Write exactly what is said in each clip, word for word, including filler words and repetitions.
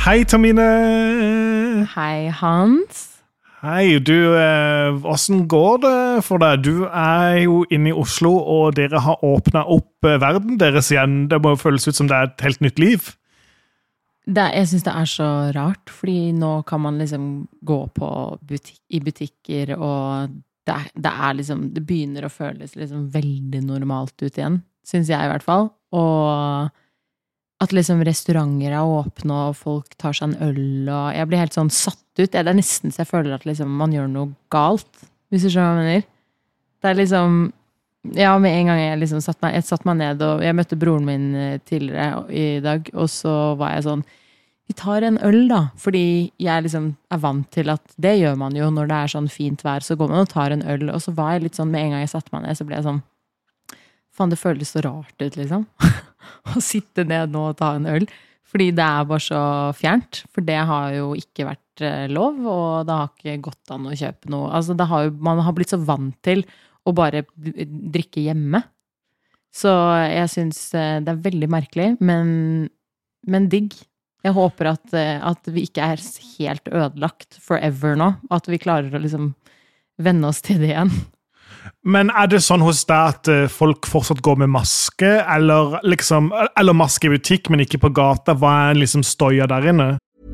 Hei, Tamine. Hei, Hans. Hei, du, eh, hvordan går det for deg? Du er jo inne i Oslo, og dere har åpnet opp eh, verden deres igjen. Det må jo føles ut som det er et helt nytt liv. Det, jeg synes det er så rart, fordi nå kan man liksom gå på butik, i butikker, og det, det er liksom, det begynner å føles liksom veldig normalt ut igjen, synes jeg i hvert fall. Og at liksom restauranter er åpne, og folk tar seg en øl, og jeg blir helt sånn satt ut. Det er nesten så jeg føler at liksom man gjør noe galt, hvis du skjønner hva jeg mener. Det er liksom, ja, med en gang jeg liksom satt meg, jeg satt meg ned, og jeg møtte broren min tidligere i dag, og så var jeg sånn, vi tar en øl da, fordi jeg liksom er vant til at det gjør man jo når det er sånn fint vær, så går man og tar en øl, og så var jeg litt sånn, med en gang jeg satt meg ned, så ble jeg sånn, faen, det føles så rart ut, liksom. Å sitte ned nå og ta en øl. Fordi det er bare så fjernt. For det har jo ikke vært lov, og det har ikke gått an å kjøpe noe. Altså, det har jo, man har blitt så vant til å bare drikke hjemme. Så jeg synes det er veldig merkelig, men, men digg. Jeg håper at, at vi ikke er helt ødelagt forever nå. At vi klarer å liksom vende oss til det igjen. Men er det sånn hos deg at folk fortsatt går med maske, eller, liksom, eller maske i butikk, men ikke på gata? Hva er liksom støya der inne?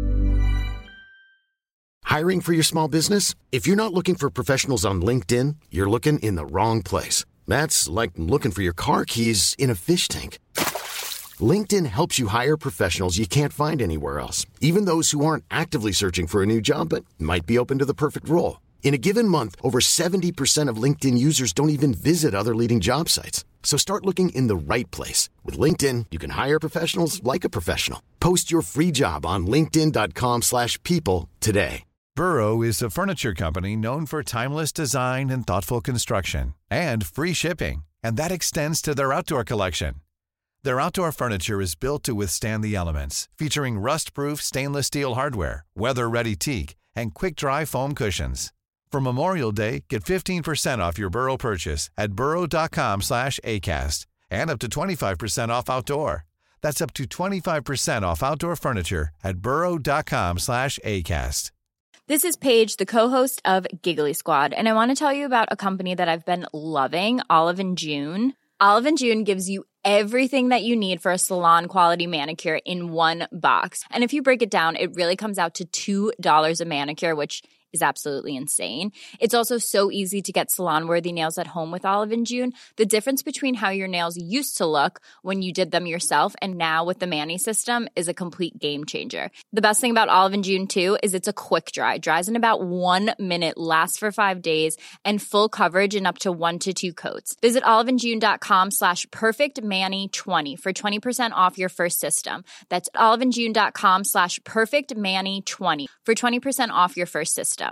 Hiring for your small business? If you're not looking for professionals on LinkedIn, you're looking in the wrong place. That's like looking for your car keys in a fish tank. LinkedIn helps you hire professionals you can't find anywhere else, even those who aren't actively searching for a new job but might be open to the perfect role. In a given month, over seventy percent of LinkedIn users don't even visit other leading job sites. So start looking in the right place. With LinkedIn, you can hire professionals like a professional. Post your free job on linkedin.com slash people today. Burrow is a furniture company known for timeless design and thoughtful construction, and free shipping, and that extends to their outdoor collection. Their outdoor furniture is built to withstand the elements, featuring rust-proof stainless steel hardware, weather-ready teak, and quick-dry foam cushions. For Memorial Day, get fifteen percent off your Burrow purchase at burrow.com slash ACAST and up to twenty-five percent off outdoor. That's up to twenty-five percent off outdoor furniture at burrow.com slash ACAST. This is Paige, the co-host of Giggly Squad, and I want to tell you about a company that I've been loving, Olive and June. Olive and June gives you everything that you need for a salon-quality manicure in one box. And if you break it down, it really comes out to two dollars a manicure, which is absolutely insane. It's also so easy to get salon-worthy nails at home with Olive and June. The difference between how your nails used to look when you did them yourself and now with the Mani system is a complete game changer. The best thing about Olive and June, too, is it's a quick dry. Dries in about one minute, lasts for five days, and full coverage in up to one to two coats. Visit oliveandjune.com slash perfectmani20 for twenty percent off your first system. That's oliveandjune.com slash perfectmani20 for twenty percent off your first system.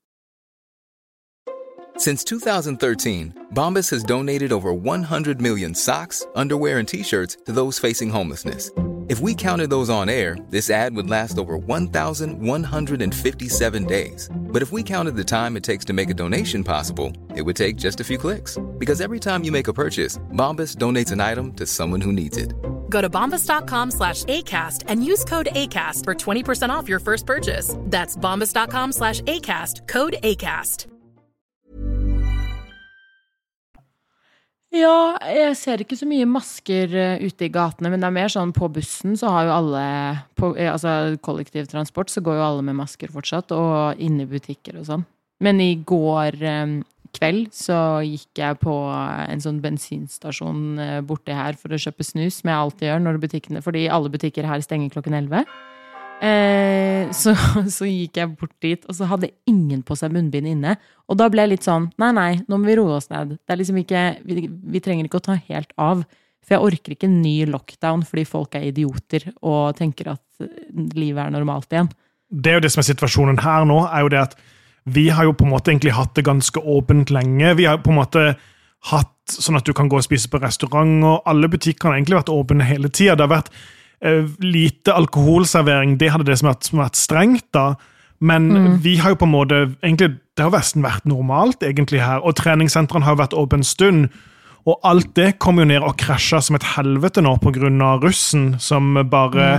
Since two thousand thirteen, Bombas has donated over one hundred million socks, underwear, and T-shirts to those facing homelessness. If we counted those on air, this ad would last over one thousand one hundred fifty-seven days. But if we counted the time it takes to make a donation possible, it would take just a few clicks. Because every time you make a purchase, Bombas donates an item to someone who needs it. Go to bombas.com slash ACAST and use code ACAST for twenty percent off your first purchase. That's bombas.com slash ACAST, code ACAST. Ja, jeg ser ikke så mye masker ute i gatene, men det er mer sånn på bussen så har jo alle, på, altså kollektivtransport så går jo alle med masker fortsatt, og inne i butikker og sånn. Men i går um, kveld så gikk jeg på en sånn bensinstasjon borte her for å kjøpe snus, som jeg alltid gjør når butikkene, fordi alle butikker her stenger klokken elleve. Eh, så, så gikk jeg bort dit, og så hadde ingen på seg munnbind inne, og da ble jeg litt sånn, nei, nei, nå må vi roe oss ned. Det er liksom ikke, vi, vi trenger ikke å ta helt av, for jeg orker ikke en ny lockdown, fordi folk er idioter, og tenker at livet er normalt igjen. Det er jo det som er situasjonen her nå, er jo det at vi har jo på en måte egentlig hatt det ganske åpent lenge. Vi har på en måte hatt sånn at du kan gå og spise på restaurant, og alle butikkene har egentlig vært åpne hele tiden. Det har vært lite alkoholservering, det hadde det som vært, som vært strengt da, men mm. vi har jo på en måte, egentlig, det har nesten vært normalt egentlig her, og treningssentrene har vært åpen stund, og alt det kom jo ned og krasjet som et helvete nå på grunn av russen, som bare ja.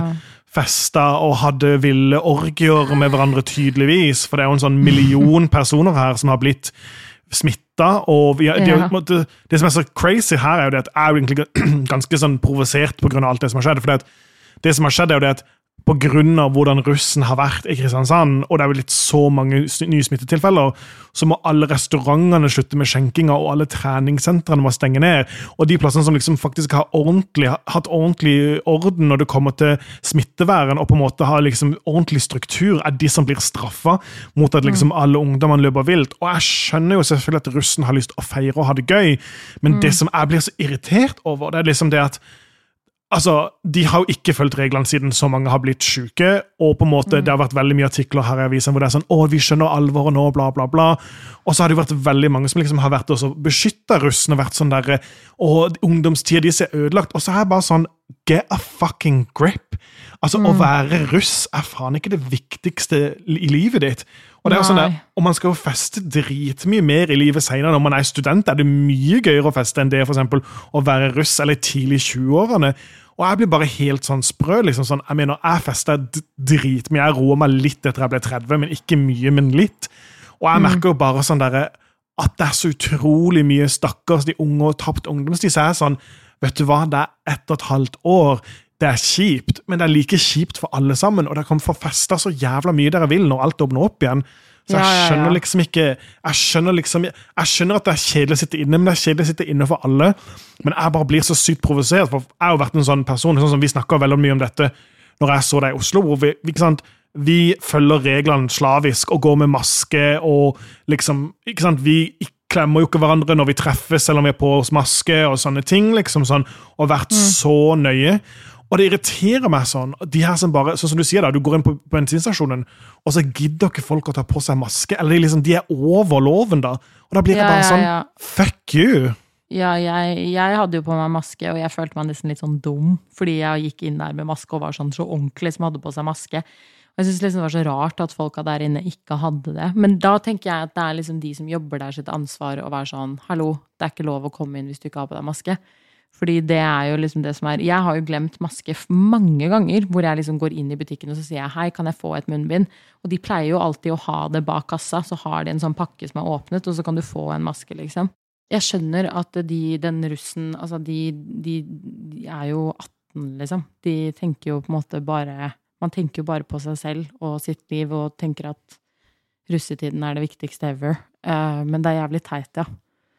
festa og hadde ville orgier med hverandre tydeligvis, for det er jo en sånn million personer her som har blitt smittet, og vi, de, Ja. det, det som er så crazy her er jo det at jeg er jo egentlig ganske sånn provosert på grunn av alt det som har skjedd, for det, at det som har skjedd er jo det at på grunn av hvordan russen har vært i Kristiansand, og det er jo litt så mange nye smittetilfeller, så må alle restaurantene slutte med skjenkinga, og alle treningssentrene må stenge ned. Og de plassene som liksom faktisk har ordentlig, hatt ordentlig orden når det kommer til smitteværen, og på en måte har liksom ordentlig struktur, er de som blir straffet mot at liksom alle ungdommene løper vilt. Og jeg skjønner jo selvfølgelig at russen har lyst til å feire og ha det gøy, men mm. det som jeg blir så irritert over, det er liksom det at altså, de har jo ikke følt reglene siden så mange har blitt syke, og på en måte, mm. det har vært veldig mye artikler her i avisen hvor det er sånn, å, vi skjønner alvoret nå, bla, bla, bla. Og så har det jo vært veldig mange som liksom har vært også beskyttet russen, og vært sånn der, og ungdomstida de ser ødelagt, og så er det bare sånn, get a fucking grip. Altså, mm. å være russ er faen ikke det viktigste i livet ditt. Og det er jo sånn der, og man skal jo feste dritmye mer i livet senere. Når man er student, er det mye gøyere å feste enn det, for eksempel, å være russ eller tidlig i tjue-årene. Og jeg blir bare helt sånn sprø, liksom sånn, jeg mener, jeg festet dritmye, jeg roer meg litt etter jeg ble tretti, men ikke mye, men litt. Og jeg merker jo bare sånn der, at det er så utrolig mye stakkars de unge og tapt ungdomstid, så er sånn, vet du hva, det er ett og et halvt år, det er kjipt, men det er like kjipt for alle sammen, og dere kan få festet så jævla mye dere vil når alt åpner opp igjen. Så jeg skjønner liksom ikke, jeg skjønner liksom, jeg skjønner at det er kjedelig å sitte inne, men det er kjedelig å sitte inne for alle, men jeg bare blir så sykt provosert, for jeg har jo vært en sånn person, sånn som vi snakker veldig mye om dette, når jeg så deg i Oslo, hvor vi, ikke sant, vi følger reglene slavisk, og går med maske, og liksom, ikke sant, vi klemmer jo ikke hverandre når vi treffes, eller om vi er på oss maske, og sånne ting, liksom sånn, og vært mm. så nøye. Og det irriterer meg sånn, de her som bare, sånn som du sier da, du går inn på bensinstasjonen, og så gidder ikke folk å ta på seg maske, eller de, liksom, de er over loven da, og da blir det ja, bare sånn, ja, ja. fuck you! Ja, jeg, jeg hadde jo på meg maske, og jeg følte meg nesten litt sånn dum, fordi jeg gikk inn der med maske og var sånn så ordentlig som hadde på seg maske. Og jeg synes liksom det var så rart at folka der inne ikke hadde det. Men da tenker jeg at det er liksom de som jobber der sitt ansvar å være sånn, hallo, det er ikke lov å komme inn hvis du ikke har på deg maske. Fordi det er jo liksom det som er, jeg har jo glemt maske mange ganger, hvor jeg liksom går inn i butikken og så sier jeg, hei, kan jeg få et munnbind? Og de pleier jo alltid å ha det bak kassa, så har de en sånn pakke som er åpnet, og så kan du få en maske, liksom. Jeg skjønner at de, den russen, altså de, de, de er jo atten, liksom. De tenker jo på en måte bare, man tenker jo bare på seg selv og sitt liv, og tenker at russetiden er det viktigste ever. Uh, men det er jævlig teit, ja.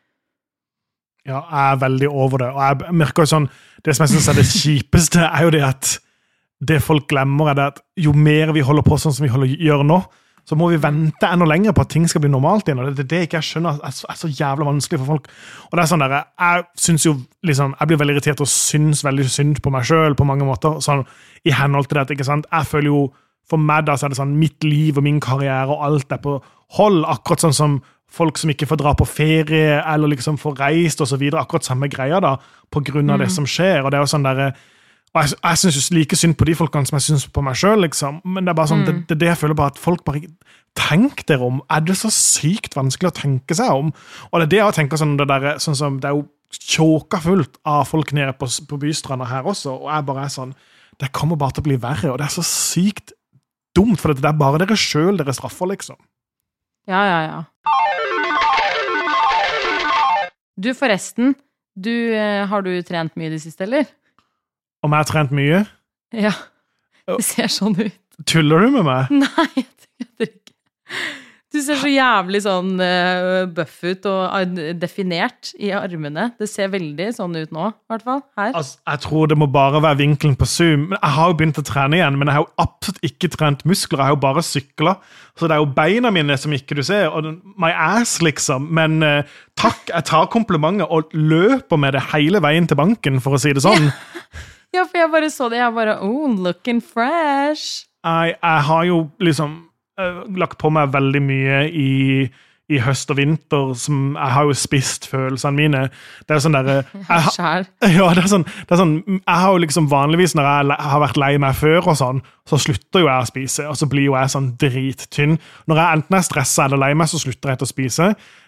Ja, jeg er veldig over det, og jeg merker jo sånn, det som jeg synes er det kjipeste er jo det at det folk glemmer er det at jo mer vi holder på sånn som vi holder, gjør nå, så må vi vente enda lenger på at ting skal bli normalt igjen, og det er det ikke jeg skjønner er så, er så jævla vanskelig for folk. Og det er sånn der, jeg synes jo liksom, jeg blir veldig irritert og synes veldig synd på meg selv på mange måter, sånn i henhold til det, ikke sant? Jeg føler jo, for meg da så er det sånn, mitt liv og min karriere og alt er på hold, akkurat sånn som folk som ikke får dra på ferie, eller liksom får reist og så videre, akkurat samme greia da, på grunn av mm. det som skjer, og det er jo sånn der, og jeg, jeg synes jo like synd på de folkene som jeg synes på meg selv, liksom, men det er bare sånn, mm. det, det er det jeg føler bare at folk bare tenk dere om, er det så sykt vanskelig å tenke seg om, og det er det jeg tenker sånn, det, der, sånn som, det er jo tjåka fullt av folk nede på, på bystranda her også, og jeg bare er sånn, det kommer bare til å bli verre, og det er så sykt dumt, for det er bare dere selv dere straffer, liksom. Ja, ja, ja. Du forresten, du, eh, har du trent mye i det siste, eller? Om jeg har trent mye? Ja, det ser sånn ut. Tuller du med meg? Nei, jeg tror ikke. Du ser så jævlig sånn uh, buff ut og uh, definert i armene. Det ser veldig sånn ut nå, i hvert fall, her. Altså, jeg tror det må bare være vinkelen på Zoom. Men jeg har jo begynt å trene igjen, men jeg har jo absolutt ikke trent muskler. Jeg har jo bare syklet. Så det er jo beina mine som ikke du ser, og my ass liksom. Men uh, takk, jeg tar komplimentet og løper med det hele veien til banken, for å si det sånn. Ja, for jeg bare så det, jeg bare, oh, looking fresh. Jeg, jeg har jo liksom uh, lagt på meg veldig mye i, i høst og vinter, som jeg har jo spist følelsene mine. Det er sånn der... Jeg, ja, det er sånn, det er sånn, jeg har jo liksom vanligvis, når jeg har vært lei meg før og sånn, så slutter jo jeg å spise, og så blir jo jeg sånn drittynn. Når jeg enten er stresset eller lei meg, så slutter jeg til å spise.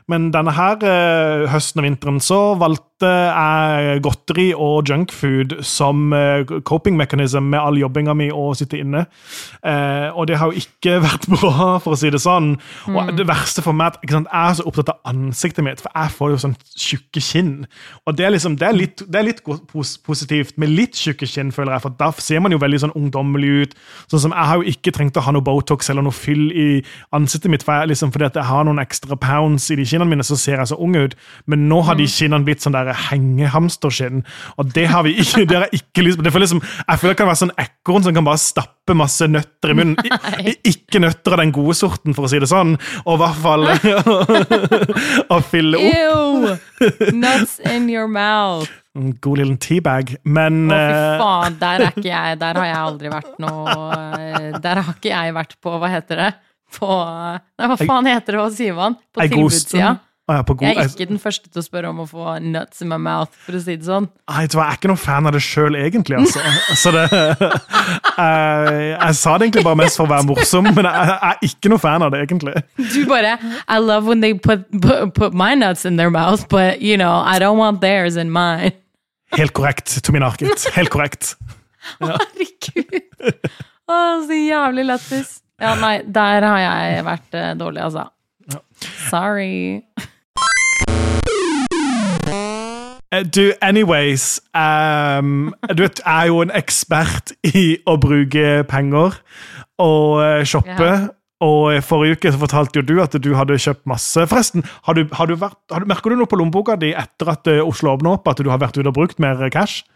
Men denne her eh, høsten og vinteren så valgte jeg godteri og junkfood som eh, coping mechanism med all jobbinga mi å sitte inne. Eh, og det har jo ikke vært bra, for å si det sånn. Mm. Og det verste for meg ikke sant, jeg er så opptatt av ansiktet mitt, for jeg får jo sånn tjukke kinn. Og det er, liksom, det er litt, det er litt pos- positivt med litt tjukke kinn, føler jeg, for da ser man jo veldig sånn ungdommelig ut. Sånn som jeg har jo ikke trengt å ha noe Botox eller noe fyll i ansiktet mitt, for jeg, liksom, fordi at jeg har noen ekstra pounds i de kinnene mine, så ser jeg så ung ut. Men nå har de kinnene blitt sånn der hengehamsterskinn, og det har vi ikke, det har jeg ikke lyst på. Det føler liksom, jeg føler det kan være sånn ekorn som kan bare stappe masse nøtter i munnen. I, ikke nøtter av den gode sorten, for å si det sånn. Og i hvert fall å fylle opp. Ew! Nuts in your mouth. En god liten teabag, men... Å, fy faen, der er ikke jeg, der har jeg aldri vært noe... Der har ikke jeg vært på, hva heter det? På... Nei, hva faen heter det, hva sier man? På tilbudssida. Ah, ja, på god, jeg er ikke den første til å spørre om å få nuts in my mouth, for å si det sånn. Jeg tror jeg er ikke noen fan av det selv, egentlig, altså. Så det, jeg, jeg sa det egentlig bare mest for å være morsom, men jeg, jeg er ikke noen fan av det, egentlig. Du bare, I love when they put, put, put my nuts in their mouth, but, you know, I don't want theirs in mine. Helt korrekt, Tomine Harket. Helt korrekt. Ja. Herregud. Å, så jævlig lettis. Ja, nei, der har jeg vært uh, dårlig, altså. Ja. Sorry. Du, anyways, um, du vet, jeg er jo en ekspert i å bruke penger og uh, shoppe, ja. Og forrige uke så fortalte jo du at du hadde kjøpt masse. Forresten, har du, har du vært, har du, merker du noe på lommeboka di etter at uh, Oslo åpnet opp, at du har vært ute og brukt mer cash?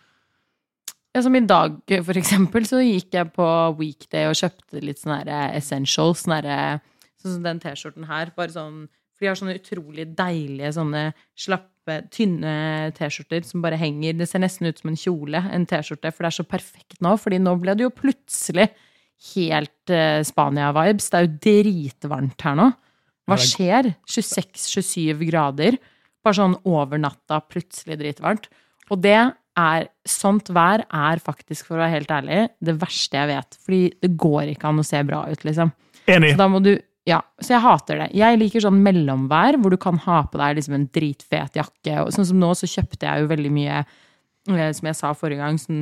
Ja, som i dag, for eksempel, så gikk jeg på Weekday og kjøpte litt sånne her essentials, sånne her, sånn som den t-skjorten her, bare sånn, for de har sånne utrolig deilige, sånne slappe, tynne t-skjorter som bare henger, det ser nesten ut som en kjole, en t-skjorte, for det er så perfekt nå, fordi nå ble det jo plutselig helt uh, Spania-vibes, det er jo dritvarmt her nå. Hva skjer? tjueseks til tjuesju grader, bare sånn over natta, plutselig dritvarmt, og det er, sånt vær er faktisk, for å være helt ærlig, det verste jeg vet, fordi det går ikke an å se bra ut, liksom. Enig. Så da må du, ja, så jeg hater det. Jeg liker sånn mellomvær, hvor du kan ha på deg liksom en dritfet jakke, og sånn som nå så kjøpte jeg jo veldig mye, som jeg sa forrige gang, sånn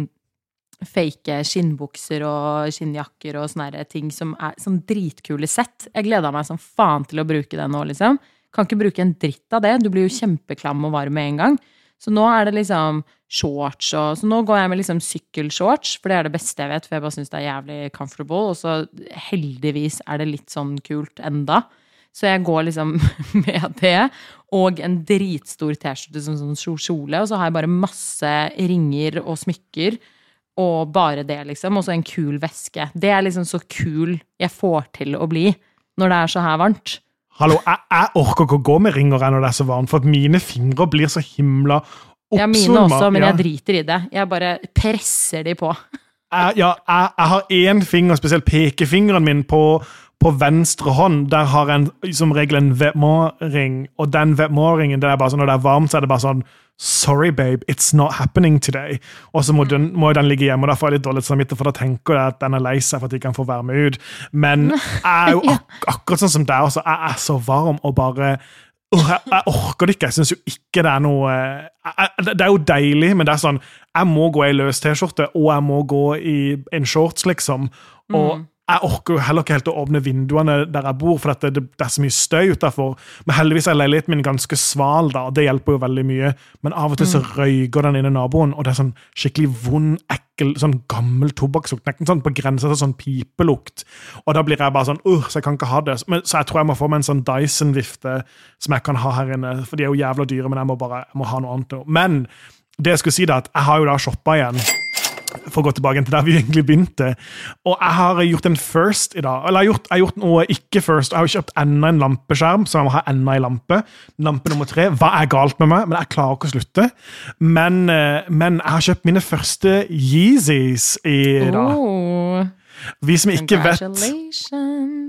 fake skinnbukser og skinnjakker og sånne ting som er sånn dritkule sett. Jeg gleder meg sånn faen til å bruke det nå, liksom. Kan ikke bruke en dritt av det, du blir jo kjempeklam og varm med en gang. Så nå er det liksom shorts, og så nå går jeg med liksom sykkelshorts, for det er det beste jeg vet, for jeg bare synes det er jævlig comfortable, og så heldigvis er det litt sånn kult enda. Så jeg går liksom med det, og en dritstor t-skjorte som sånn kjole, og så har jeg bare masse ringer og smykker, og bare det liksom, og så en kul veske. Det er liksom så kul jeg får til å bli, når det er så her varmt. Hallo, jeg, jeg orker ikke å gå med ringer når det er så varmt, for at mine fingre blir så himla oppsvulma. Ja, mine også, men ja. Jeg driter i det. Jeg bare presser de på. jeg, ja, jeg, jeg har en finger, spesielt pekefingeren min på, på venstre hånd, der har en som regel en vêtement-ring, og den vêtement-ringen, det er bare sånn, når det er varmt, så er det bare sånn, sorry babe, it's not happening today. Og så må, den, må den ligge hjemme, og da får jeg litt dårlig samvittighet, for da tenker jeg at den er lei seg for at de kan få være med ut. Men jeg er jo ak akkurat sånn som deg også, jeg er så varm og bare, uh, jeg, jeg orker det ikke, jeg synes jo ikke det er noe, jeg, det er jo deilig, men det er sånn, jeg må gå i løs t-skjorte, og jeg må gå i en shorts liksom, og mm. Jeg orker jo heller ikke helt å åpne vinduene der jeg bor, for det, det, det er så mye støy utenfor. Men heldigvis er leiligheten min ganske sval da, og det hjelper jo veldig mye. Men av og til så røyger den inne naboen, og det er sånn skikkelig vond, ekkel, sånn gammel tobakkslukt, sånn på grensen til sånn pipelukt. Og da blir jeg bare sånn, uh, så jeg kan ikke ha det. Men, så jeg tror jeg må få meg en sånn Dyson-vifte som jeg kan ha her inne, for de er jo jævla dyre, men jeg må bare jeg må ha noe annet nå. Men det jeg skulle si da, at jeg har jo da shoppet igjen, for å gå tilbake til der vi egentlig begynte. Og jeg har gjort en first i dag. Eller jeg har gjort, jeg har gjort noe ikke first. Jeg har kjøpt enda en lampeskjerm, så jeg må ha enda en lampe. Lampe nummer tre. Hva er galt med meg? Men jeg klarer ikke å slutte. Men, men jeg har kjøpt mine første Yeezys i dag. Oh, vi som ikke vet...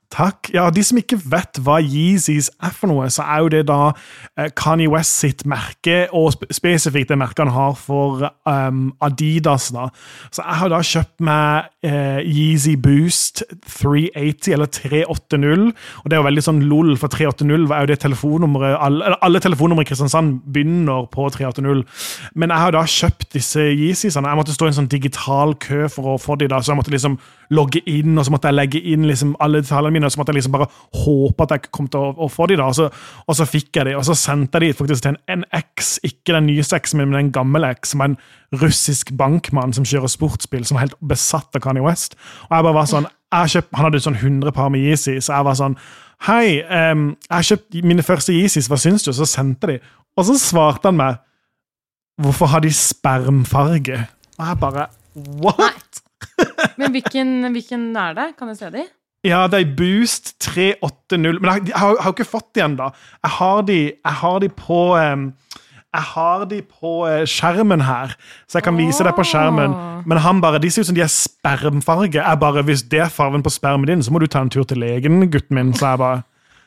Takk. Ja, de som ikke vet hva Yeezys er for noe, så er jo det da eh, Kanye West sitt merke, og sp spesifikt det merket han har for um, Adidas da. Så jeg har da kjøpt meg eh, Yeezy Boost tre åtti, eller tre åtti, og det er jo veldig sånn lol, for tre åtti er jo det telefonnummeret, alle, alle telefonnummer i Kristiansand begynner på tre åtti. Men jeg har da kjøpt disse Yeezysene. Jeg måtte stå i en sånn digital kø for å få de da, så jeg måtte liksom logge inn, og så måtte jeg legge inn liksom alle detaljene mine, og så måtte jeg liksom bare håpe at jeg kom til å, å få de da, og så, og så fikk jeg de, og så sendte jeg de faktisk til en, en X, ikke den nye X, men en gammel X, som er en russisk bankmann som kjører sportsbil, som er helt besatt av Kanye West. Og jeg bare var sånn, jeg kjøpt, han hadde sånn hundre par med Yeezy, så jeg var sånn, hei, um, jeg har kjøpt mine første Yeezys, hva synes du? Og så sendte de, og så svarte han meg, hvorfor har de spermfarge? Og jeg bare, what? Men hvilken, hvilken er det? Kan jeg se de? Ja, det er Boost tre åtti. Men jeg, jeg, har, jeg har ikke fått de enda. Jeg har de, jeg har de på um, jeg har de på uh, skjermen her, så jeg kan vise det på skjermen. Men han bare, de ser ut som de er spermfarge. Jeg bare, hvis det er farven på spermen din, så må du ta en tur til legen, gutten min. Så jeg bare...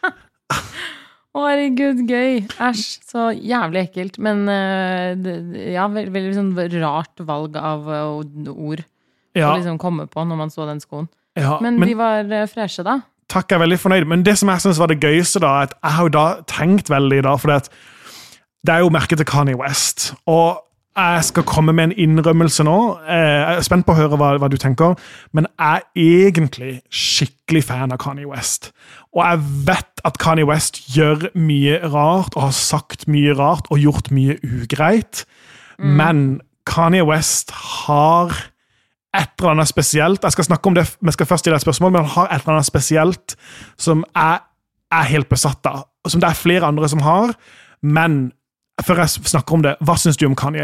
Å, herregud, gøy. Æsj, så jævlig ekkelt. Men uh, det, ja, veldig, veldig sånn rart valg av uh, ord. Ja. Å liksom komme på når man så den skoen. Ja, men, men de var uh, freshe da. Takk, jeg er veldig fornøyd. Men det som jeg synes var det gøyeste da, at jeg har jo da tenkt veldig da, for det, det er jo merket til Kanye West. Og jeg skal komme med en innrømmelse nå. Jeg er spent på å høre hva, hva du tenker, men jeg er egentlig skikkelig fan av Kanye West. Og jeg vet at Kanye West gjør mye rart, og har sagt mye rart, og gjort mye ugreit. Mm. Men Kanye West har et eller annet spesielt. Jeg skal snakke om det, men jeg skal først stille et spørsmål, men han har et eller annet spesielt som jeg er helt besatt av. Som det er flere andre som har, men før jeg snakker om det, hva synes du om Kanye?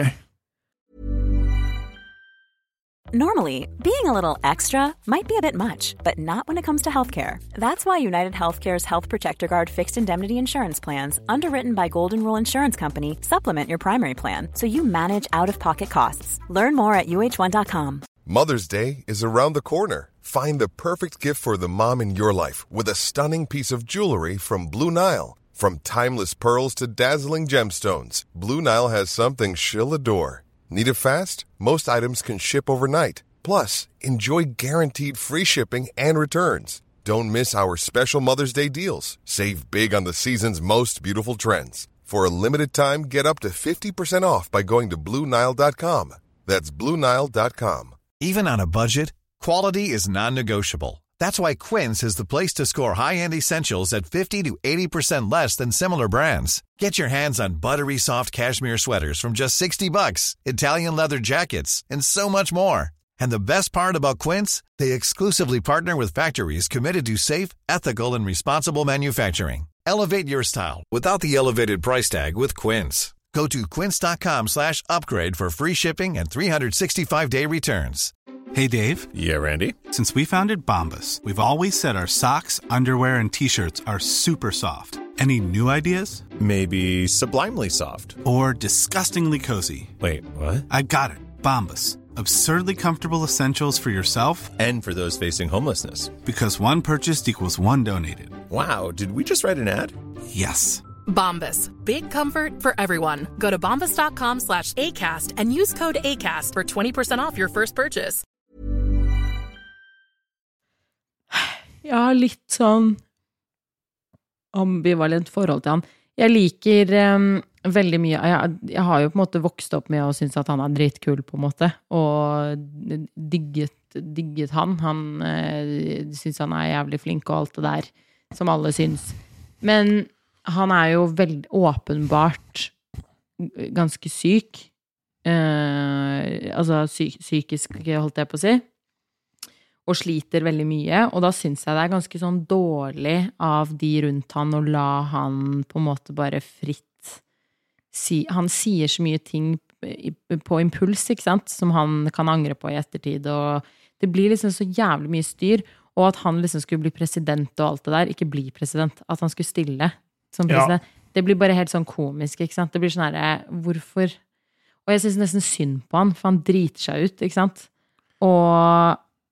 Normally, being a little extra might be a bit much, but not when it comes to healthcare. That's why United Healthcare's Health Protector Guard fixed indemnity insurance plans, underwritten by Golden Rule Insurance Company, supplement your primary plan so you manage out-of-pocket costs. Learn more at U H one dot com. Mother's Day is around the corner. Find the perfect gift for the mom in your life with a stunning piece of jewelry from Blue Nile. From timeless pearls to dazzling gemstones, Blue Nile has something she'll adore. Need it fast? Most items can ship overnight. Plus, enjoy guaranteed free shipping and returns. Don't miss our special Mother's Day deals. Save big on the season's most beautiful trends. For a limited time, get up to fifty percent off by going to Blue Nile dot com. That's Blue Nile dot com. Even on a budget, quality is non-negotiable. That's why Quince is the place to score high-end essentials at fifty to eighty percent less than similar brands. Get your hands on buttery soft cashmere sweaters from just sixty bucks, Italian leather jackets, and so much more. And the best part about Quince, they exclusively partner with factories committed to safe, ethical, and responsible manufacturing. Elevate your style without the elevated price tag with Quince. Go to quince dot com slash upgrade for free shipping and three sixty-five day returns. Hey, Dave. Yeah, Randy. Since we founded Bombas, we've always said our socks, underwear, and T-shirts are super soft. Any new ideas? Maybe sublimely soft. Or disgustingly cozy. Wait, what? I got it. Bombas. Absurdly comfortable essentials for yourself and for those facing homelessness. Because one purchased equals one donated. Wow, did we just write an ad? Yes. Bombas. Big comfort for everyone. Go to bombas dot com slash ACAST and use code ACAST for twenty percent off your first purchase. Jeg har litt sånn ambivalent forhold til han. Jeg liker um, veldig mye. Jeg, jeg har jo på en måte vokst opp med å synes at han er dritkul på en måte, og digget, digget han. Han uh, synes han er jævlig flink og alt det der, som alle synes. Men han er jo veldig åpenbart ganske syk. Uh, altså psy psykisk, holdt jeg på å si. Og sliter veldig mye, og da synes jeg det er ganske sånn dårlig av de rundt han å la han på en måte bare fritt si, han sier så mye ting på impuls, ikke sant, som han kan angre på i ettertid, og det blir liksom så jævlig mye styr, og at han liksom skulle bli president og alt det der, ikke bli president, at han skulle stille som president, ja. Det blir bare helt sånn komisk, ikke sant, det blir sånn her, hvorfor? Og jeg synes nesten synd på han, for han driter seg ut, ikke sant, og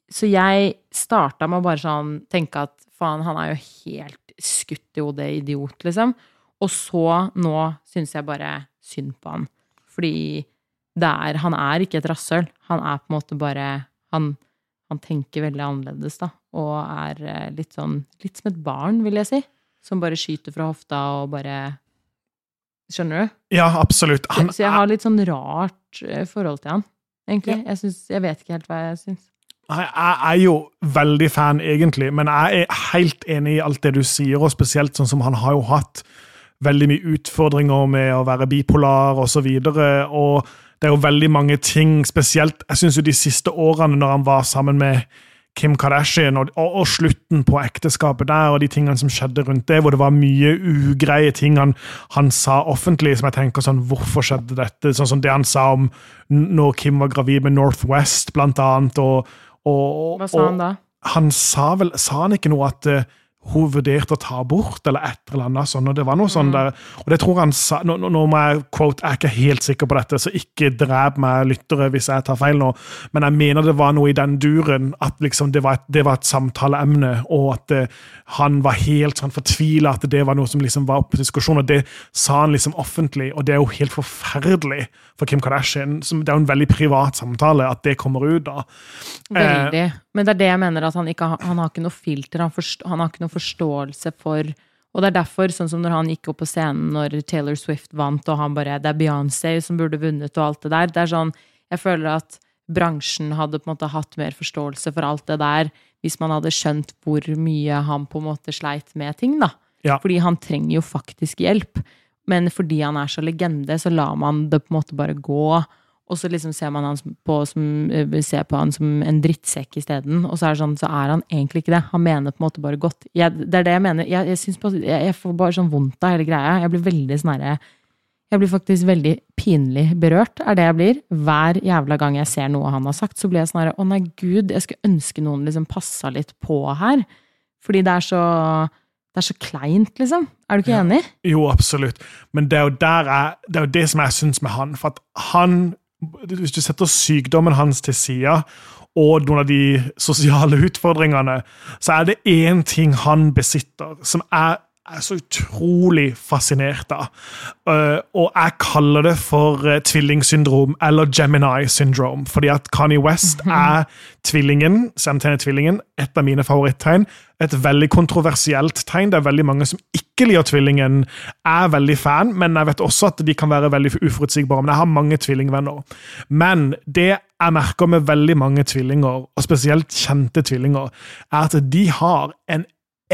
så jeg startet med å bare sånn tenke at faen, han er jo helt skutt i hodet idiot, liksom. Og så nå synes jeg bare synd på han. Fordi det er, han er ikke et rasshøl. Han er på en måte bare, han, han tenker veldig annerledes da. Og er litt sånn, litt som et barn, vil jeg si. Som bare skyter fra hofta og bare... Skjønner du? Ja, absolutt. Han så jeg har litt sånn rart forhold til han, egentlig. Jeg, synes, jeg vet ikke helt hva jeg synes. Jeg er jo veldig fan, egentlig, men jeg er helt enig i alt det du sier, og spesielt sånn som han har jo hatt veldig mye utfordringer med å være bipolar og så videre, og det er jo veldig mange ting, spesielt, jeg synes jo de siste årene når han var sammen med Kim Kardashian, og, og, og slutten på ekteskapet der, og de tingene som skjedde rundt det, hvor det var mye ugreie ting han, han sa offentlig, som jeg tenker sånn, hvorfor skjedde dette? Sånn som det han sa om når Kim var gravid med Northwest, blant annet, og, og, hva sa han da? Han sa vel, sa han ikke noe at uh, hun vurderte å ta bort, eller et eller annet sånn, og det var noe sånn der, og det tror han sa, nå, nå må jeg, quote, jeg er ikke helt sikker på dette, så ikke drep meg lyttere hvis jeg tar feil nå, men jeg mener det var noe i den duren, at liksom det var et, det var et samtaleemne, og at uh, han var helt sånn fortvilet, at det var noe som liksom var oppe i diskusjon, og det sa han liksom offentlig, og det er jo helt forferdelig for Kim Kardashian, som, det er jo en veldig privat samtale, at det kommer ut da. Veldig, eh, men det er det jeg mener, at han, ikke, han har ikke noe filter, han, forst, han har ikke noe forståelse for, og det er derfor, sånn som når han gikk opp på scenen, når Taylor Swift vant, og han bare, det er Beyoncé som burde vunnet, og alt det der, det er sånn, jeg føler at bransjen hadde på en måte hatt mer forståelse for alt det der, hvis man hadde skjønt hvor mye han på en måte sleit med ting da, ja. Fordi han trenger jo faktisk hjelp, men fordi han er så legende, så lar man det på en måte bare gå, og så liksom ser man han på, som, ser på han som en drittsekk i stedet, og så er det sånn, så er han egentlig ikke det. Han mener på en måte bare godt. Jeg, det er det jeg mener. Jeg, jeg, synes på, jeg, jeg får bare sånn vondt av hele greia. Jeg blir veldig snarere, jeg blir faktisk veldig pinlig berørt, er det jeg blir. Hver jævla gang jeg ser noe han har sagt, så blir jeg snarere, å nei Gud, jeg skulle ønske noen liksom passet litt på her. Fordi det er så... Det er så kleint, liksom. Er du ikke enig? Ja, jo, absolutt. Men det er jo, der jeg, det er jo det som jeg synes med han. For at han, hvis du setter sykdommen hans til siden, og noen av de sosiale utfordringene, så er det en ting han besitter, som er, er så utrolig fascinert av. Uh, og jeg kaller det for uh, tvillingsyndrom, eller Gemini-syndrom, fordi at Kanye West er tvillingen, samtidig-tvillingen, et av mine favoritttegn, et veldig kontroversielt tegn. Det er veldig mange som ikke liker tvillingen, er veldig fan, men jeg vet også at de kan være veldig uforutsigbare, men jeg har mange tvillingvenner. Men det jeg merker med veldig mange tvillinger, og spesielt kjente tvillinger, er at de har en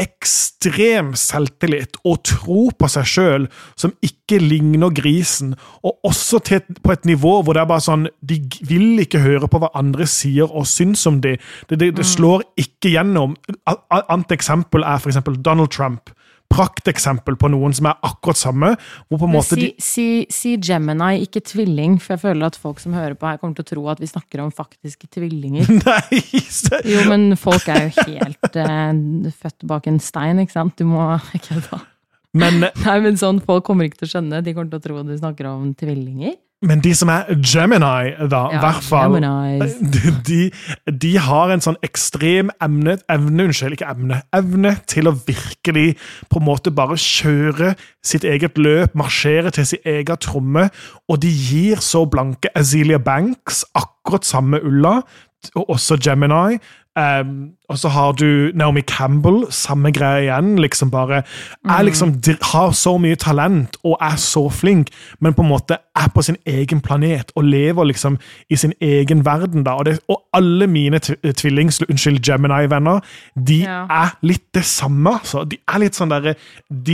ekstrem selvtillit og tro på seg selv som ikke ligner grisen, og også til, på et nivå hvor det er bare sånn, de vil ikke høre på hva andre sier og syns om de. Det, det, det slår ikke gjennom. Annet eksempel er for eksempel Donald Trump. Prakteksempel på noen som er akkurat samme, hvor på en måte si, de... si, si Gemini, ikke tvilling, for jeg føler at folk som hører på her kommer til å tro at vi snakker om faktiske tvillinger. Nei! Jo, men folk er jo helt eh, født bak en stein, ikke sant? Du må ikke da. Men, Nei, men sånn, folk kommer ikke til å skjønne, de kommer til å tro at du snakker om tvillinger. Men de som er Gemini, da, i Ja, hvert fall, Geminis. de, de har en sånn ekstrem emne, evne, unnskyld, ikke emne, evne til å virkelig på en måte bare kjøre sitt eget løp, marsjere til sin egen tromme, og de gir så blanke. Azealia Banks, akkurat samme Ulla, og også Gemini, Um, og så har du Naomi Campbell, samme greie igjen, liksom bare er liksom, har så mye talent og er så flink, men på en måte er på sin egen planet og lever liksom i sin egen verden da, og, det, og alle mine tvillings, unnskyld, Gemini-venner, de ja. er litt det samme, altså. De er litt sånn der, de,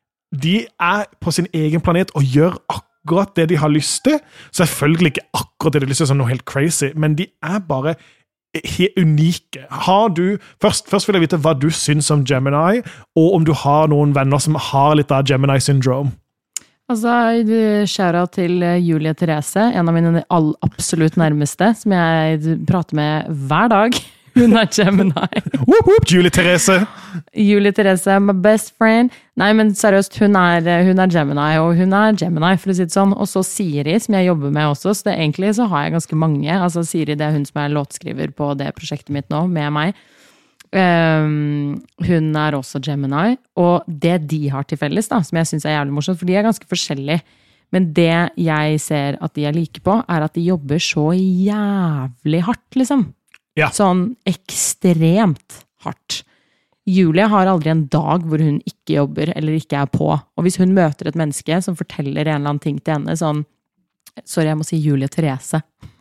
de er på sin egen planet og gjør akkurat det de har lyst til, selvfølgelig ikke akkurat det de har lyst til, sånn noe helt crazy, men de er bare helt unike. Har du, først, først vil jeg vite hva du syns om Gemini, og om du har noen venner som har litt av Gemini syndrome. Altså, shout-out til Julie Therese, en av mine all, absolutt nærmeste, som jeg prater med hver dag. Hun er Gemini. Whoop, whoop, Julie Therese. Julie Therese, my best friend. Nei, men seriøst, hun er, hun er Gemini, og hun er Gemini, for å si det sånn. Og så Siri, som jeg jobber med også, så det, egentlig så har jeg ganske mange. Altså Siri, det er hun som er låtskriver på det prosjektet mitt nå, med meg. Um, hun er også Gemini, og det de har til felles, da, som jeg synes er jævlig morsomt, for de er ganske forskjellige. Men det jeg ser at de er like på, er at de jobber så jævlig hardt, liksom. Ja. Sånn ekstremt hardt. Julie har aldri en dag hvor hun ikke jobber eller ikke er på. Og hvis hun møter et menneske som forteller en eller annen ting til henne, sånn, sorry, jeg må si Julie Therese.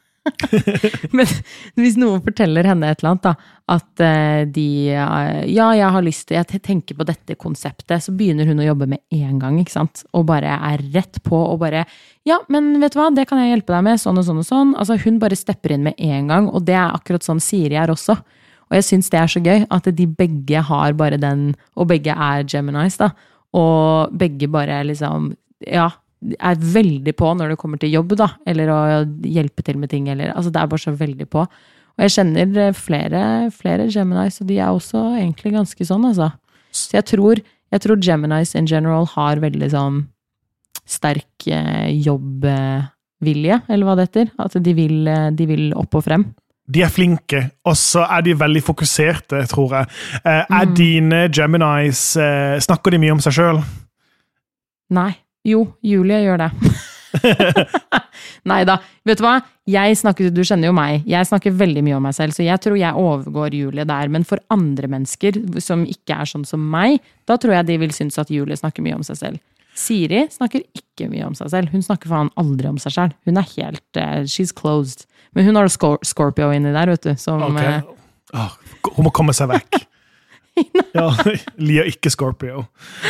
Men hvis noen forteller henne et eller annet, da, at uh, de, uh, ja, jeg har lyst til, jeg tenker på dette konseptet, så begynner hun å jobbe med en gang, ikke sant? Og bare er rett på, og bare, ja, men vet du hva, det kan jeg hjelpe deg med, sånn og sånn og sånn. Altså, hun bare stepper inn med en gang, og det er akkurat sånn Siri er også. Og jeg synes det er så gøy, at de begge har bare den, og begge er Geminis, da. Og begge bare liksom, ja, er veldig på når det kommer til jobb, da, eller å hjelpe til med ting, eller, altså det er bare så veldig på. Og jeg kjenner flere, flere Geminis, og de er også egentlig ganske sånn, altså. Så jeg tror, jeg tror Geminis in general har veldig sånn sterk eh, jobbvilje, eller hva det heter, at de vil, de vil opp og frem. De er flinke, og så er de veldig fokuserte, tror jeg. Eh, er mm. dine Geminis, eh, snakker de mye om seg selv? Nei. Jo, Julie gjør det. Neida, vet du hva? Jeg snakker, du kjenner jo meg, jeg snakker veldig mye om meg selv, så jeg tror jeg overgår Julie der, men for andre mennesker som ikke er sånn som meg, da tror jeg de vil synes at Julie snakker mye om seg selv. Siri snakker ikke mye om seg selv, hun snakker faen aldri om seg selv, hun er helt, uh, she's closed. Men hun har Scor- Scorpio inni der, vet du, som... Okay. Uh, oh, hun må komme seg vekk. Ja, liker ikke Scorpio.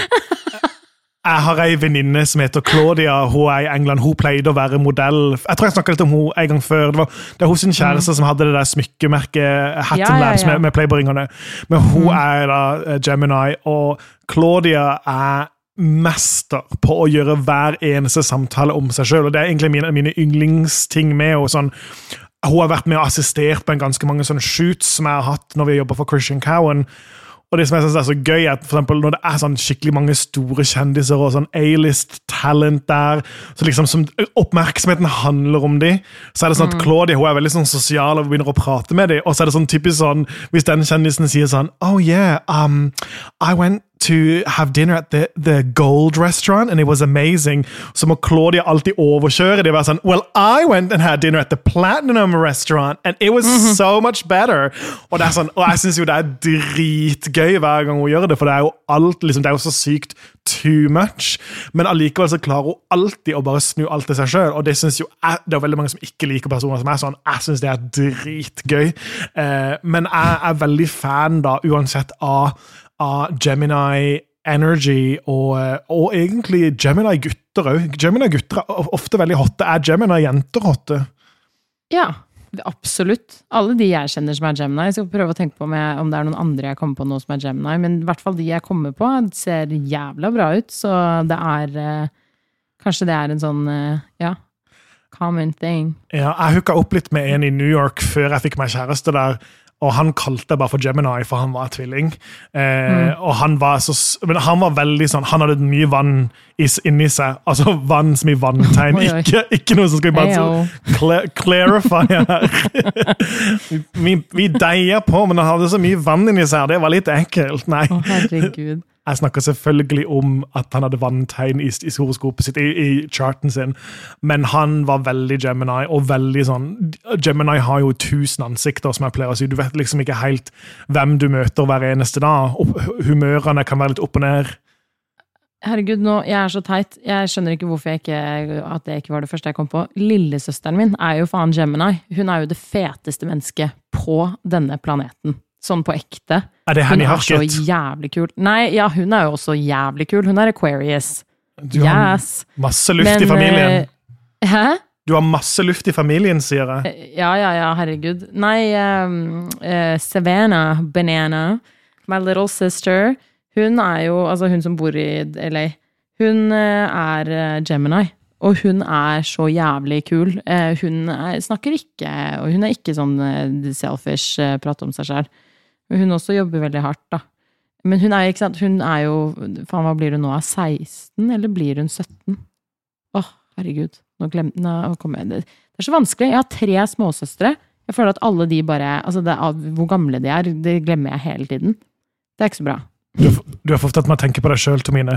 Jeg har en venninne som heter Claudia, hun er i England, hun pleide å være modell. Jeg tror jeg snakket litt om hun en gang før. Det var, det var hun sin kjæreste mm. som hadde det der smykkemerket Hat ja, and Labs ja, ja. med, med Playboy-ringene. Men hun mm. er da Gemini, og Claudia er mester på å gjøre hver eneste samtale om seg selv, og det er egentlig mine, mine yndlingsting med henne. Sånn, hun har vært med og assistert på en ganske mange sånne shoots som jeg har hatt når vi jobber for Christian Cowan. Og det som jeg synes er så gøy er at for eksempel når det er sånn skikkelig mange store kjendiser og sånn A-list talent der, så liksom som oppmerksomheten handler om de, så er det sånn at Claudia, hun er veldig sånn sosial og begynner å prate med de, og så er det sånn typisk sånn, hvis den kjendisen sier sånn, oh yeah, um, I went to have dinner at the, the Gold restaurant and it was amazing. Så må Claudia alltid overkjøre det og være sånn, well, I went and had dinner at the Platinum restaurant and it was mm-hmm. so much better. Og det er sånn, og jeg synes jo det er dritgøy hver gang hun gjør det, for det er jo alt, liksom, det er jo så sykt too much, men allikevel så klarer hun alltid å bare snu alt til seg selv, og det synes jo jeg, det er veldig mange som ikke liker personer som er sånn, jeg synes det er dritgøy, eh, men jeg er veldig fan da, uansett av av Gemini Energy og, og egentlig Gemini gutter også. Gemini gutter er ofte veldig hotte. Er Gemini jenter hotte? Ja, absolutt. Alle de jeg kjenner som er Gemini, jeg skal prøve å tenke på om, jeg, om det er noen andre jeg kommer på nå som er Gemini, men i hvert fall de jeg kommer på ser jævla bra ut, så det er kanskje det er en sånn, ja, common thing. Ja, jeg hooket opp litt med en i New York før jeg fikk meg kjæreste der, og han kalte det bare for Gemini, for han var tvilling. Eh, mm. Og han var, så, men han var veldig sånn, han hadde mye vann is, inni seg, altså vann som i vanntegn, oi, oi. Ikke, ikke noe som skal bare så cl- clarify her. vi, vi deier på, men han hadde så mye vann inni seg, det var litt ekkelt, nei. Å, herregud. Jeg snakker selvfølgelig om at han hadde vanntegn i, i horoskopet sitt, i, i charten sin, men han var veldig Gemini, og veldig sånn, Gemini har jo tusen ansikter, som jeg pleier å si, du vet liksom ikke helt hvem du møter hver eneste dag, og humørene kan være litt opp og ned. Herregud, nå, jeg er så teit, jeg skjønner ikke hvorfor jeg ikke, at det ikke var det første jeg kom på. Lillesøsteren min er jo faen Gemini, hun er jo det feteste mennesket på denne planeten. Sånn på ekte. Er det Henny Harket? Hun er så jævlig kul. Nei, ja, hun er jo også jævlig kul. Hun er Aquarius. Du har yes. masse luft Men, i familien. Uh, hæ? Du har masse luft i familien, sier jeg. Ja, ja, ja, herregud. Nei, um, uh, Savannah Banana, my little sister, hun er jo, altså hun som bor i L A, hun uh, er uh, Gemini. Og hun er så jævlig kul. Eh, hun er, snakker ikke, og hun er ikke sånn eh, selfish, eh, prat om seg selv. Hun også jobber veldig hardt, da. Men hun er, ikke sant, hun er jo, faen, hva blir hun nå, seksten, eller blir hun sytten? Åh, herregud, nå glemte, nå kommer jeg, det, det er så vanskelig. Jeg har tre småsøstre. Jeg føler at alle de bare, altså det, hvor gamle de er, det glemmer jeg hele tiden. Det er ikke så bra. Du, du har fått at man tenker på deg selv, Tomine.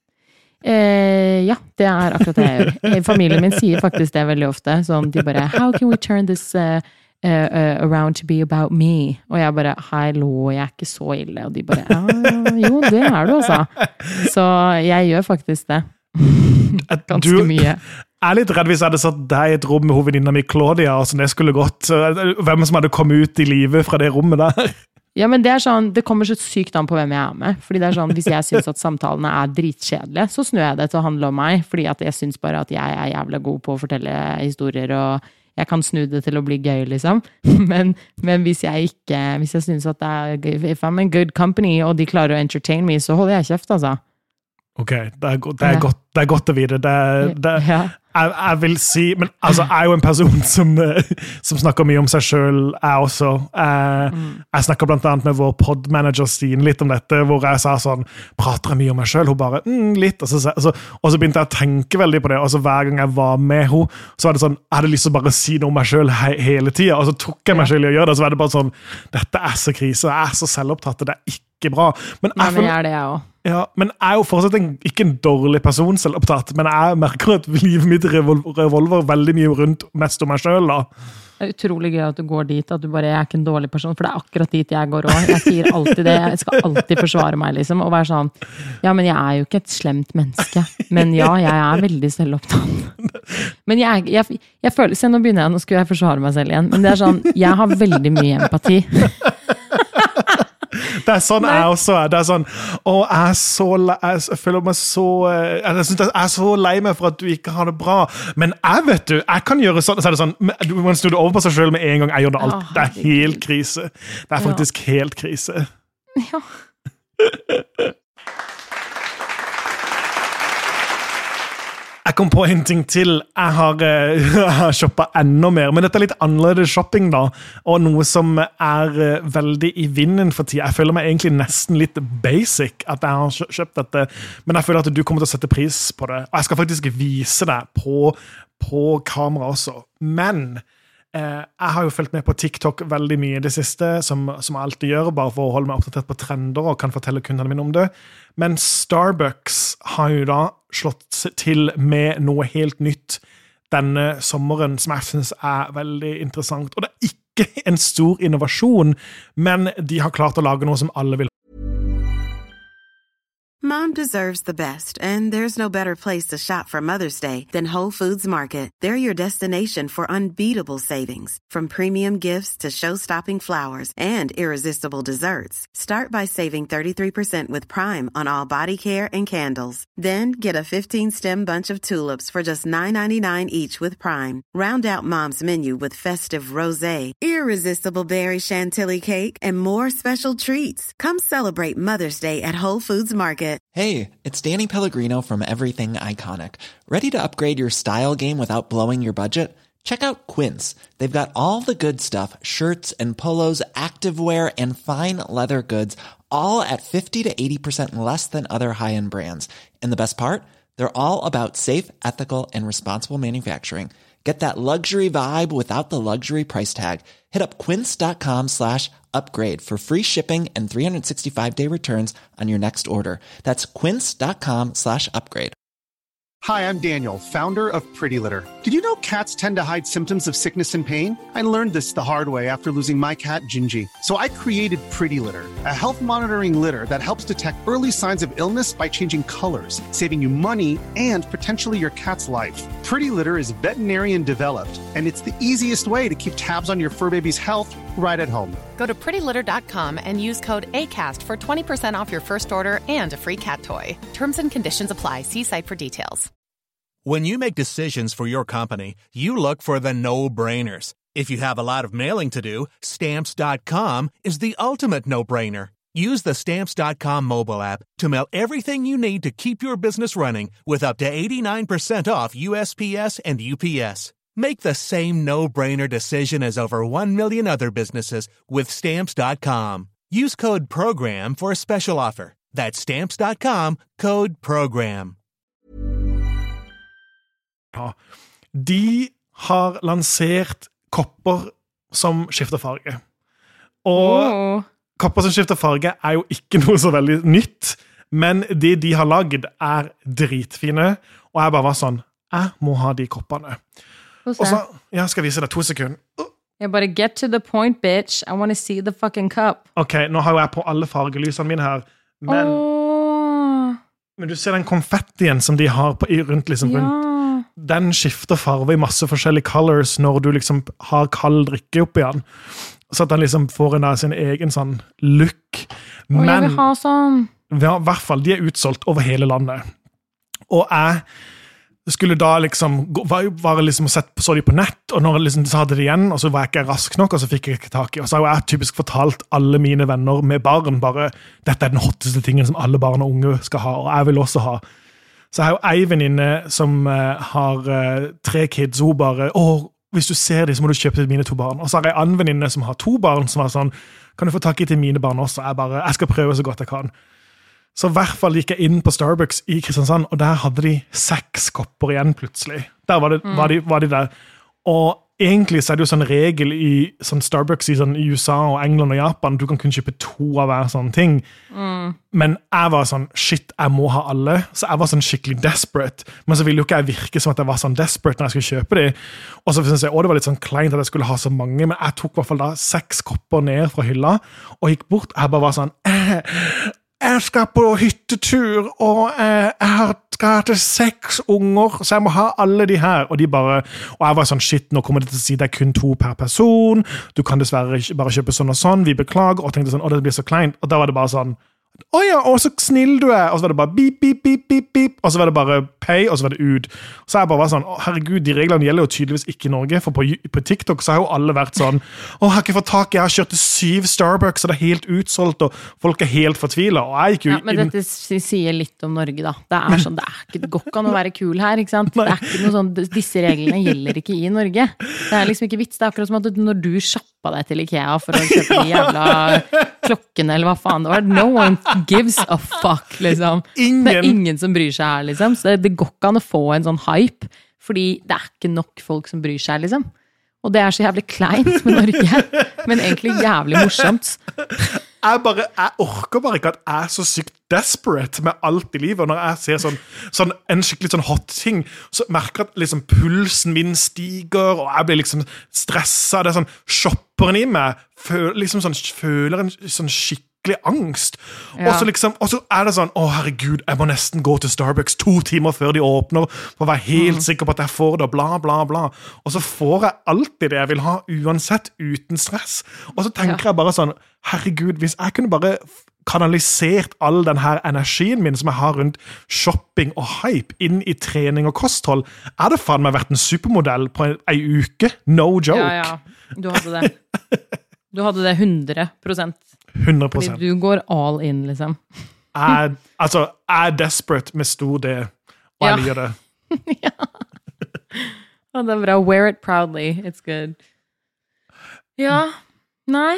Eh, ja, det er akkurat det jeg gjør. Familien min sier faktisk det veldig ofte. Sånn, de bare, how can we turn this uh, uh, uh, around to be about me? Og jeg bare, hallo, jeg er ikke så ille. Og de bare, ah, jo, det er du altså. Så jeg gjør faktisk det. Ganske du, mye. Jeg er litt redd hvis jeg hadde satt deg i et rom med hovedinna mi, Claudia, og sånn det skulle gått. Hvem som hadde kommet ut i livet fra det rommet der. Ja, men det er sånn, det kommer så sykt an på hvem jeg er med. Fordi det er sånn, hvis jeg synes at samtalene er dritkjedelige, så snur jeg det til å handle om meg. Fordi at jeg synes bare at jeg er jævlig god på å fortelle historier, og jeg kan snu det til å bli gøy, liksom. Men, men hvis jeg ikke, hvis jeg synes at det er, if I'm in good company, og de klarer å entertain me, så holder jeg kjeft, altså. Ok, det er, go- det er, ja. godt, det er godt å vite. Det, det, ja. jeg, jeg vil si, men altså, jeg er jo en person som, som snakker mye om seg selv, jeg også. Jeg, mm. jeg snakker blant annet med vår podmanager Stine litt om dette, hvor jeg sa sånn, prater jeg mye om meg selv? Hun bare, mm, litt. Og så, altså, og så begynte jeg å tenke veldig på det, og så hver gang jeg var med henne, så var det sånn, jeg hadde lyst til å bare si noe om meg selv he- hele tiden, og så tok jeg meg selv i å gjøre det, og så var det bare sånn, dette er så krise, jeg er så selvopptatt, det er ikke bra. Men jeg, ja, men jeg er det jeg også. Ja, men jeg er jo fortsatt en, ikke en dårlig person selvopptatt, men jeg merker at livet mitt revolver, revolver veldig mye rundt mest om meg selv, da. Det er utrolig gøy at du går dit, at du bare, jeg er ikke en dårlig person, for det er akkurat dit jeg går også. Jeg sier alltid det, jeg skal alltid forsvare meg, liksom, og være sånn, ja, men jeg er jo ikke et slemt menneske, men ja, jeg er veldig selvopptatt. Men jeg, jeg, jeg føler, se, nå begynner jeg, nå skulle jeg forsvare meg selv igjen, men det er sånn, jeg har veldig mye empati. Det er sånn Nei. jeg også er. Det er sånn, å, jeg er så lei, jeg føler meg så, jeg synes jeg er så lei meg for at du ikke har det bra. Men jeg vet du, jeg kan gjøre sånn, så er det sånn, du må snu det over på seg selv med en gang jeg gjør det alt. Det er helt krise. Det er faktisk ja. helt krise. Ja. Jeg kom på en ting til. Jeg har, uh, jeg har shoppet enda mer, men dette er litt annerledes shopping da, og noe som er uh, veldig i vinden for tiden. Jeg føler meg egentlig nesten litt basic at jeg har kjøpt dette, men jeg føler at du kommer til å sette pris på det, og jeg skal faktisk vise deg på, på kamera også. Men uh, jeg har jo følt med på TikTok veldig mye i det siste, som, som jeg alltid gjør, bare for å holde meg oppdatert på trender og kan fortelle kundene mine om det. Men Starbucks har jo da slått til med noe helt nytt denne sommeren, som jeg synes er veldig interessant. Og det er ikke en stor innovasjon, men de har klart å lage noe som alle vil. Mom deserves the best, and there's no better place to shop for Mother's Day than Whole Foods Market. They're your destination for unbeatable savings, from premium gifts to show-stopping flowers and irresistible desserts. Start by saving thirty-three percent with Prime on all body care and candles. Then get a fifteen-stem bunch of tulips for just nine ninety-nine each with Prime. Round out Mom's menu with festive rosé, irresistible berry chantilly cake, and more special treats. Come celebrate Mother's Day at Whole Foods Market. Hey, it's Danny Pellegrino from Everything Iconic. Ready to upgrade your style game without blowing your budget? Check out Quince. They've got all the good stuff, shirts and polos, activewear, and fine leather goods, all at fifty to eighty percent less than other high-end brands. And the best part? They're all about safe, ethical, and responsible manufacturing. Get that luxury vibe without the luxury price tag. Hit up quince.com slash upgrade for free shipping and three sixty-five day returns on your next order. That's quince.com slash upgrade. Hi, I'm Daniel, founder of Pretty Litter. Did you know cats tend to hide symptoms of sickness and pain? I learned this the hard way after losing my cat, Gingy. So I created Pretty Litter, a health monitoring litter that helps detect early signs of illness by changing colors, saving you money and potentially your cat's life. Pretty Litter is veterinarian developed, and it's the easiest way to keep tabs on your fur baby's health right at home. Go to pretty litter dot com and use code ACAST for twenty percent off your first order and a free cat toy. Terms and conditions apply. See site for details. When you make decisions for your company, you look for the no-brainers. If you have a lot of mailing to do, Stamps dot com is the ultimate no-brainer. Use the Stamps dot com mobile app to mail everything you need to keep your business running with up to eighty-nine percent off U S P S and U P S. Make the same no-brainer decision as over one million other businesses with Stamps dot com. Use code PROGRAM for a special offer. That's Stamps dot com, code PROGRAM. Ja, de har lansert kopper som skifter farge. Og Oh. kopper som skifter farge er jo ikke noe så veldig nytt, men det de har laget er dritfine, og jeg bare var sånn, jeg må ha de koppene. Få se. Og så, ja, skal jeg vise deg to sekunder. Jeg bare get to the point, bitch. I want to see the fucking cup. Ok, nå har jo jeg på alle fargelysene mine her, men, Åh, men du ser den konfettien som de har på, i- rundt liksom rundt. ja. Den skifter farve i masse forskjellige colors når du liksom har kald drikke oppi den. Så at den liksom får en der sin egen sånn look. Åh, jeg Men vil ha sånn. ja, i hvert fall, de er utsolgt over hele landet. Og jeg skulle da liksom, gå- var, var liksom sett så de på nett, og når jeg liksom så hadde det igjen, og så var jeg ikke rask nok, og så fikk jeg ikke tak i. Og så har jo jeg typisk fortalt alle mine venner med barn bare, dette er den hotteste tingen som alle barn og unge skal ha, og jeg vil også ha. Så jeg har jo ei venninne som uh, har uh, tre kids, og hun bare, åh, hvis du ser dem, så må du kjøpe til mine to barn. Og så har jeg en annen venninne som har to barn, som var sånn, kan du få tak i til mine barn også? Jeg bare, jeg skal prøve så godt jeg kan. Så i hvert fall gikk jeg inn på Starbucks i Kristiansand, og der hadde de seks kopper igjen plutselig. Der var, det, var, de, var de der. Og egentlig så er det jo sånn regel i sånn Starbucks i, sånn, i U S A og England og Japan, du kan kun kjøpe to av hver sånne ting. Mm. Men jeg var sånn, shit, jeg må ha alle. Så jeg var sånn skikkelig desperate. Men så ville jo ikke jeg virke som at jeg var sånn desperate når jeg skulle kjøpe de. Og så synes jeg, å, det var litt sånn kleint at jeg skulle ha så mange, men jeg tok i hvert fall da seks kopper ned fra hylla, og gikk bort, og jeg bare var sånn, eh, jeg skal på hyttetur, og eh, jeg har, skal ha til seks unger, så jeg må ha alle de her. Og de bare, og jeg var sånn, shit, nå kommer det til å si det er kun to per person, du kan dessverre ikke bare kjøpe sånn og sånn, vi beklager, og tenkte sånn, å, det blir så kleint. Og da var det bare sånn, å ja, å, så snill du er. Og så var det bare beep, beep, beep, beep, beep. Og så var det bare pay, og så var det ut. Så jeg bare var sånn, å, herregud, de reglene gjelder jo tydeligvis ikke i Norge, for på, på TikTok så har jo alle vært sånn, å, jeg har ikke fått tak, jeg har kjørt til syv Starbucks, og det er helt utsolgt, og folk er helt fortvilet. Og jeg gikk jo Ja, men inn... dette s- sier litt om Norge, da. Det er sånn, det er ikke, det går ikke an å være kul her, ikke sant? Det er ikke noe sånn, disse reglene gjelder ikke i Norge. Det er liksom ikke vits. Det er akkurat som at du- når du shoppa deg til Ikea for å kjøpe de jævla klokkene, eller hva faen det var. No one gives a fuck, liksom. Ingen. Det er ingen som bryr seg her, liksom. Så det, det går ikke an å få en sånn hype, fordi det er ikke nok folk som bryr seg, liksom. Og det er så jævlig kleint med Norge, men egentlig jævlig morsomt. Jeg, bare, jeg orker bare ikke at jeg er så sykt desperate med alt i livet, og når jeg ser sånn, sånn, en skikkelig sånn hot ting, så merker jeg at liksom pulsen min stiger, og jeg blir liksom stresset. Det er sånn, shopperen i meg føler, liksom sånn, føler en sånn skikkelig angst. Ja. Og så liksom, og så er det sånn, å herregud, jeg må nesten gå til Starbucks to timer før de åpner, for å være helt Mm. sikker på at jeg får det, bla, bla, bla. Og så får jeg alltid det jeg vil ha, uansett, uten stress. Og så tenker Ja. jeg bare sånn, herregud, hvis jeg kunne bare kanalisert all den her energien min som jeg har rundt shopping og hype inn i trening og kosthold, er det faen meg vært en supermodell på en, en uke. No joke. Ja, ja. Du hadde det. Du hadde det hundre prosent. hundre Fordi prosent. du går all in, liksom. Jeg, altså, jeg er desperate med stor D, og jeg Ja. liker det. Ja, det er bra. Wear it proudly. It's good. Ja. Nei.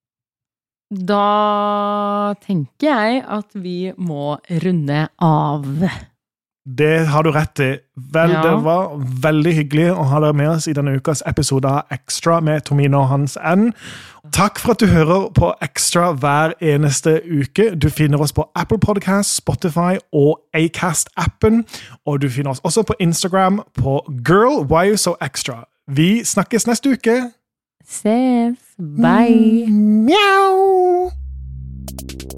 Da tenker jeg at vi må runde av. Det har du rett i. Vel, Ja. Det var veldig hyggelig å ha deg med oss i denne ukas episode av Extra med Tomine og Hans N. Takk for at du hører på Extra hver eneste uke. Du finner oss på Apple Podcasts, Spotify og Acast-appen. Og du finner oss også på Instagram på Girl, Why You So Extra. Vi snakkes neste uke. Ses. Bye. Mjau!